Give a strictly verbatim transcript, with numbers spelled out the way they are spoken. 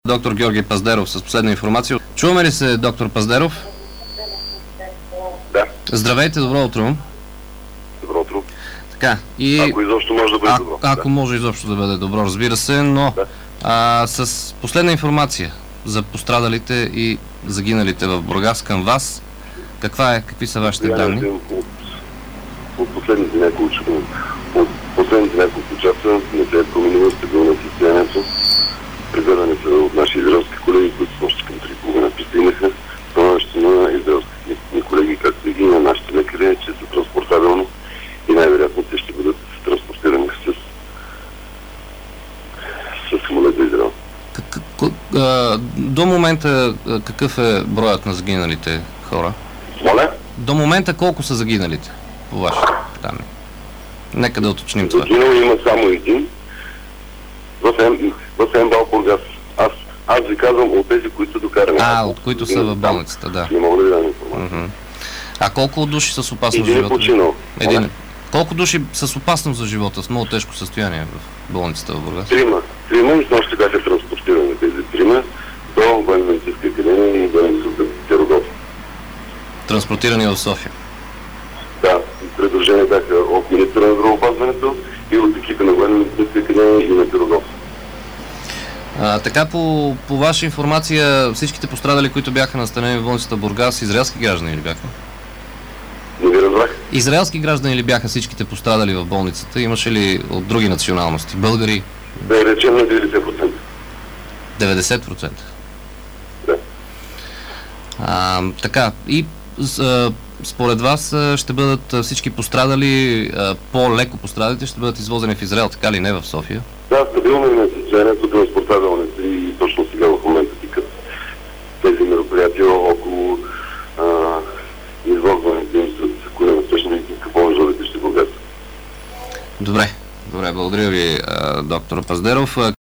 Доктор Георги Паздеров с последна информация. Чуваме ли се, доктор Паздеров? Да. Здравейте, добро утро. Добро утро. Така, и... Ако изобщо може да бъде а, добро. Ако да. може изобщо да бъде добро, разбира се, но да. а, с последна информация за пострадалите и загиналите в Бургас към вас, каква е, какви са вашите данни? От, от последните няколко от последните няколко часа не се е променило стабилно състоянието. Прибирани са от наши израелски колеги, които с още към три половина пристигнаха. Становището на израелските ни колеги, както и на нашите лекари, че са транспортабилни и най-вероятно те ще бъдат транспортирани с, с самолет за Израел. До момента какъв е броят на загиналите хора? Моля? До момента колко са загиналите, по ваши данни? Нека да уточним това. Загинал има само един в МБАЛ Бургас. Аз, аз ви казвам от тези, които са докарани. А, от които са в болницата, да. Не мога да ви дам информация. Uh-huh. А колко души с опасност за живота? живота? Един е починал. Един. Колко души с опасност за живота, с много тежко състояние в болницата в Бургас? Трима. Трима и снощи бяха транспортирани тези трима до военно-медицинска академия и военно-медицинска Теродов. Транспортирани в София? Да. Предложения бяха от министъра на здравеопазването и от екипа на военно-медицинска академия и на Теродов. А, така, по, по ваша информация, всичките пострадали, които бяха настанени в болницата Бургас, израелски граждани ли бяха? Не ви разбрах. Израелски граждани ли бяха всичките пострадали в болницата? Имаше ли от други националности? Българи? Да речем на деветдесет процента. деветдесет процента? Да. А, така, и а, според вас ще бъдат всички пострадали, а, по-леко пострадалите, ще бъдат извозени в Израел, така ли, не в София? Да, стабилно е на състоянието, транспортабилните и точно сега в момента тикат тези мероприятия около извозването им с коля спешна медицинска помощ за летище Бургас. Добре, добре, благодаря ви, доктор Паздеров.